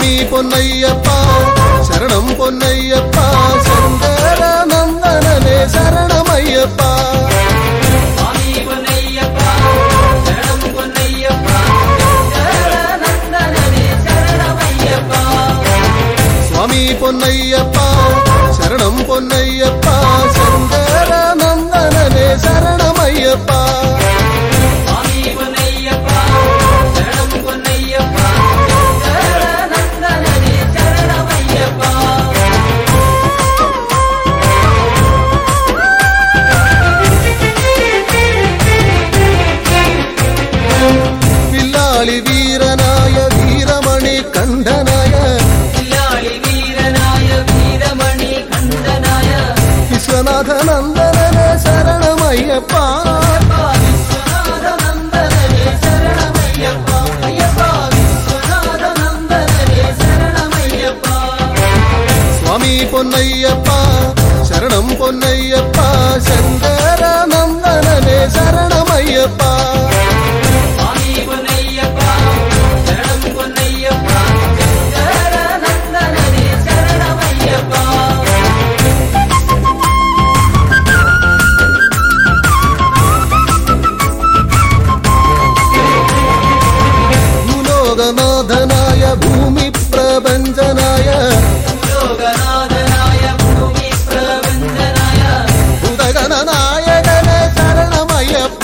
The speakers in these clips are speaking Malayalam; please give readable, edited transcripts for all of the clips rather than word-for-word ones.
സ്വാമി പൊന്നയ്യപ്പ ശരണം പൊന്നയ്യപ്പ ശങ്കരനന്ദനനെ ശരണമയ്യപ്പ സ്വാമി പൊന്നയ്യപ്പ ശരണം പൊന്നയ്യപ്പ ശങ്കരനന്ദനനെ ശരണമയ്യപ്പ സ്വാമി പൊന്നയ്യപ്പ ശരണം പൊന്നയ്യപ്പ ശങ്കരനന്ദനനെ ശരണമയ്യപ്പ സ്വാമി പൊന്നയ്യപ്പ ശരണം പൊന്നയ്യപ്പ ശങ്കരനന്ദനനെ ശരണമയ്യപ്പ വില്ലാളി വീരനായ വീരമണി കണ്ഠനായ വില്ലാളി വീരനായ വീരമണി കണ്ഠനായ വിശ്വനാഥനന്ദനനെ ശരണമയ്യപ്പ വിശ്വനാഥനന്ദനനെ ശരണമയ്യപ്പ അയ്യപ്പ വിശ്വനാഥനന്ദനനെ ശരണമയ്യപ്പ സ്വാമി പൊന്നയ്യപ്പ ശരണം പൊന്നയ്യപ്പ ശങ്കരനന്ദനനെ ശരണമയ്യപ്പ സ്വാമി പൊന്നയ്യപ്പ ശരണം പൊന്നയ്യപ്പ ശങ്കരനന്ദനനെ ശരണമയ്യപ്പ ഭൂലോകനാഥനായ ഭൂമി പ്രപഞ്ചനായ ലോകനാഥനായ ഭൂമി പ്രപഞ്ചനായ ഭൂതഗണനായകനെ ശരണമയ്യപ്പ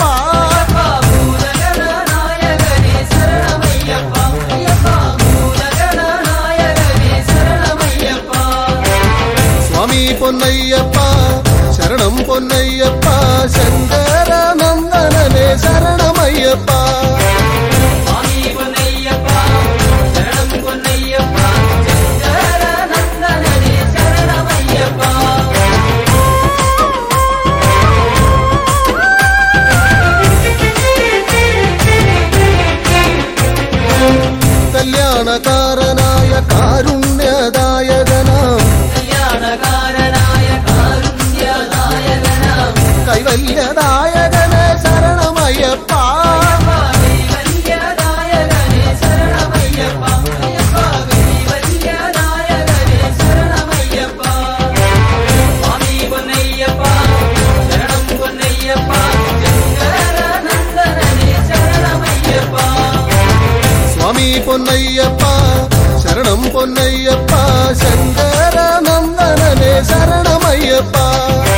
ഭൂതഗണനായകനെ ശരണമയ്യപ്പ അയ്യപ്പ ഭൂതഗണനായകനെ ശരണമയ്യപ്പ സ്വാമി പൊന്നയ്യപ്പ ശരണം പൊന്നയ്യപ്പ ശങ്കരനന്ദനനെ ശരണമയ്യപ്പ സ്വാമി പൊന്നയ്യപ്പ ശരണം പൊന്നയ്യപ്പ ശങ്കരനന്ദനനെ ശരണമയ്യപ്പ കല്യാണകാരനായ കാരുണ്യദായകനാം കല്യാണകാരനായ കാരുണ്യദായകനാം കൈവല്യദായകനെ ശരണമയ്യപ്പ കൈവല്യദായകനെ ശരണമയ്യപ്പ അയ്യപ്പ കൈവല്യദായകനെ ശരണമയ്യപ്പ സ്വാമി പൊന്നയ്യപ്പ ശരണം പൊന്നയ്യപ്പ ശങ്കരനന്ദനനെ ശരണമയ്യപ്പ സ്വാമി പൊന്നയ്യപ്പ ശരണം പൊന്നയ്യപ്പ ശങ്കരനന്ദനനെ ശരണമയ്യപ്പ